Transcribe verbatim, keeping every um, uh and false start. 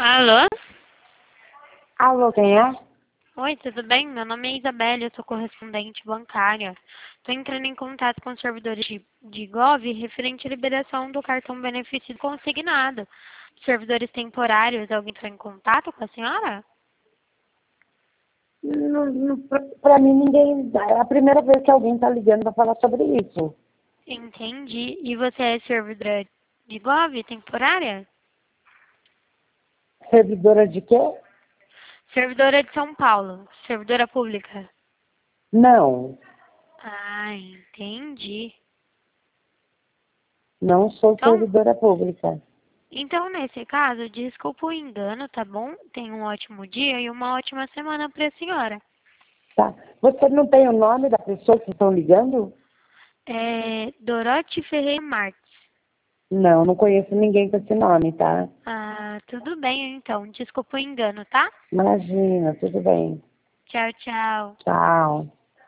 Alô? Alô, quem é? Oi, tudo bem? Meu nome é Isabelle, eu sou correspondente bancária. Estou entrando em contato com os servidores de, de Gov referente à liberação do cartão benefício consignado. Servidores temporários, alguém entrou em contato com a senhora? Não, não, pra, pra mim, ninguém. É a primeira vez que alguém tá ligando pra falar sobre isso. Entendi. E você é servidora de Gov temporária? Servidora de quê? Servidora de São Paulo, servidora pública. Não, Ah, entendi. não sou Então, servidora pública. Então, nesse caso, desculpa o engano, tá bom? Tenha um ótimo dia e uma ótima semana para a senhora. Tá? Você não tem o nome da pessoa que estão ligando? É Dorote Ferreira Marques. Não, não conheço ninguém com esse nome, tá? Ah, tudo bem então. Desculpa o engano, tá? Imagina, tudo bem. Tchau, tchau. Tchau.